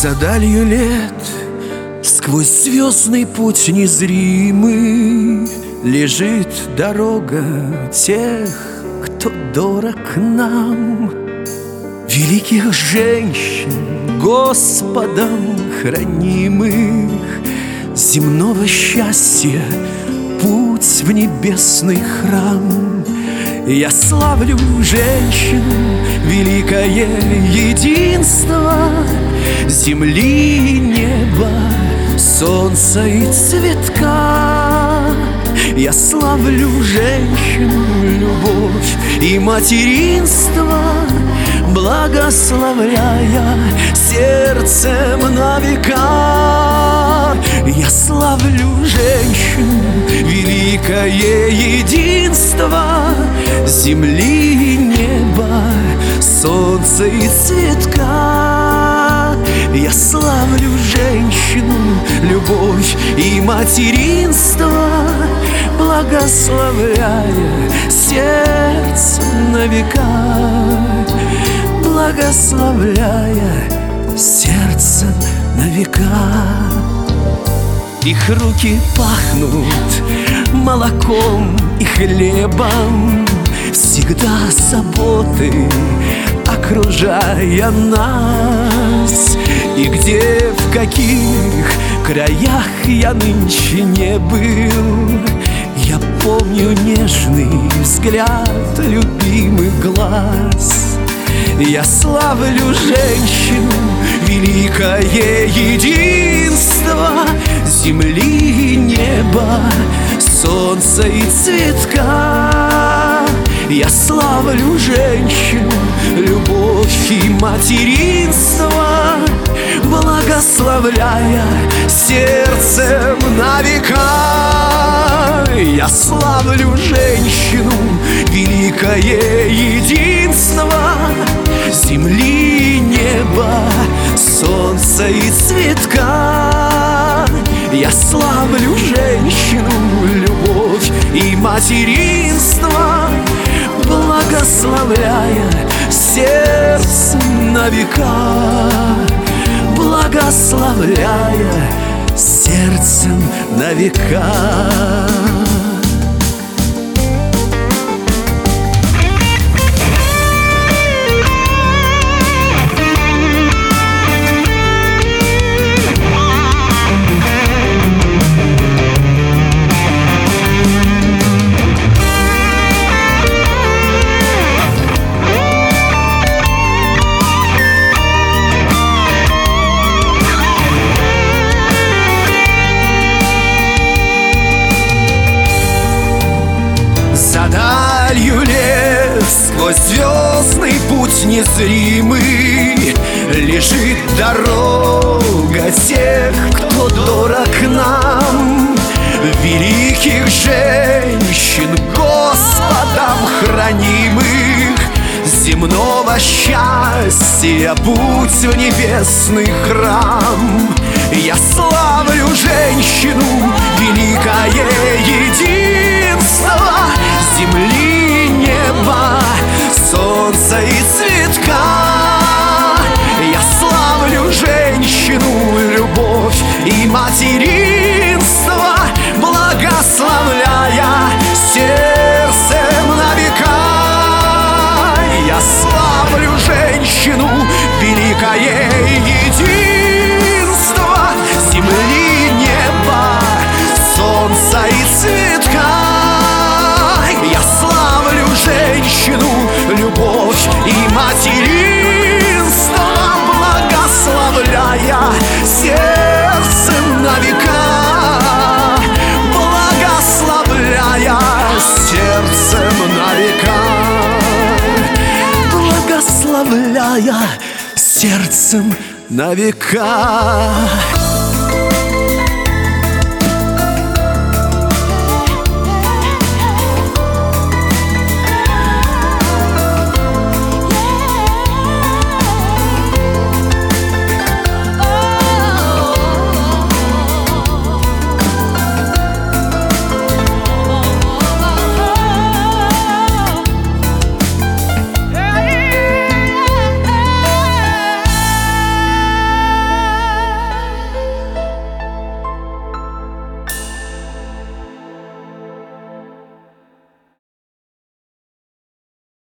За далью лет, сквозь звездный путь незримый, лежит дорога тех, кто дорог нам. Великих женщин, Господом хранимых, земного счастья путь в небесный храм. Я славлю женщин, великое единство земли и неба, солнца и цветка. Я славлю женщину, любовь и материнство, благословляя сердцем на века. Я славлю женщину, великое единство земли и неба, солнца и цветка. Я славлю женщину, любовь и материнство, благословляя сердцем на века, благословляя сердцем на века. Их руки пахнут молоком и хлебом, всегда заботы окружая нас. И где, в каких краях я нынче не был, я помню нежный взгляд любимых глаз. Я славлю женщину, великое единство земли и неба, солнца и цветка. Я славлю женщину, любовь и материнство, благословляя сердцем на века. Я славлю женщину, великое единство земли и неба, солнца и цветка. Я славлю женщину, любовь и материнство, благословляя сердцем на века, благословляя сердцем на века. За далью лет, сквозь звездный путь незримый, лежит дорога тех, кто дорог нам. Великих женщин, Господом хранимых, земного счастья путь в небесный храм. Я славлю женщину, великое единство земли и неба, солнца и цветка. Я славлю женщину, любовь и материнство, благословляя сердцем на века. Я славлю женщину, великое единство земли и неба, солнца и цветка. Я славлю женщину, любовь и материнство, благословляя сердцем на века, благословляя сердцем на века, благословляя сердцем на века.